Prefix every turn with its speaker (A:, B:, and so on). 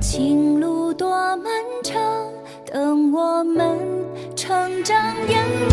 A: 情路多漫长，等我们成长眼。